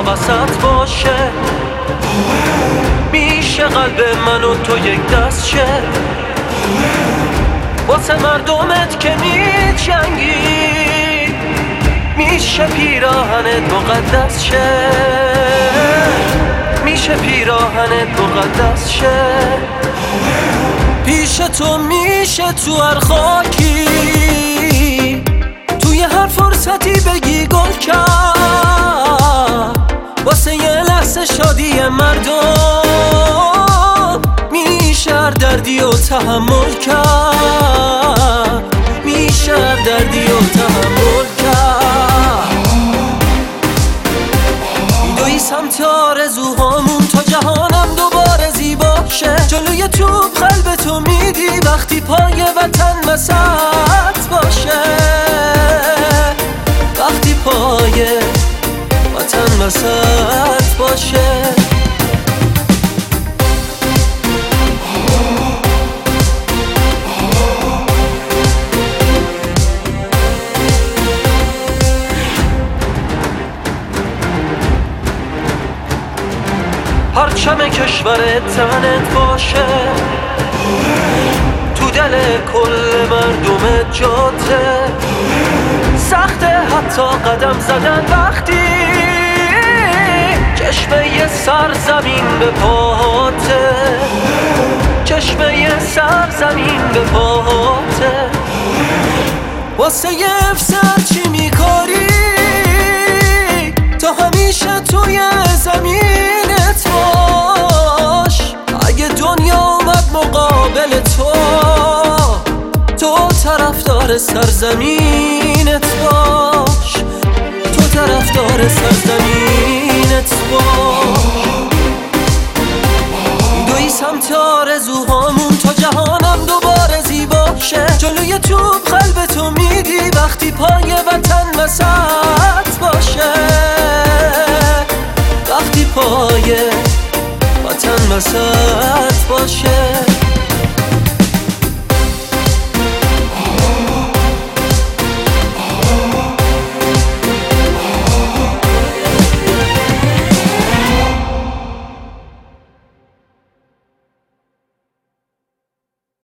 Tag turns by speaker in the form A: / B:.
A: وسط باشه. میشه قلب من و تو یک دست شه، واسه مردمت که میجنگی. میشه پیراهنت مقدس شه، میشه پیراهنت مقدس شه. پیش تو میشه تو هر خاکی، توی هر فرصتی بگی گل کرد. واسه یه لحظه شادی مردم میشه هر دردی و تحمل کرد، میشه هر دردی و تحمل کرد. میدوی سمت آرزوهامون تا جهانم دوباره زیبا شه. جلوی توپ قلب تو میدی وقتی پای وطن وسط باشه، وقتی پای وطن وسط باشه. پرچم کشور تنت باشه، تو دل کل مردم جاده. سخته حتی قدم زدن وقتی چشمه سرزمین به پاته، چشمه سرزمین به پاته. واسه یه افسر چی میکاری؟ تا همیشه توی زمینت باش. اگه دنیا اومد مقابل تو، تو طرفدار سرزمینت باش، تو طرفدار سرزمینت باش. میدوی سمت آرزوهامون تا جهانم دوباره زیبا شه. جلوی توپ قلب تو میدی وقتی پای وطن وسط باشه، وقتی پای وطن وسط باشه.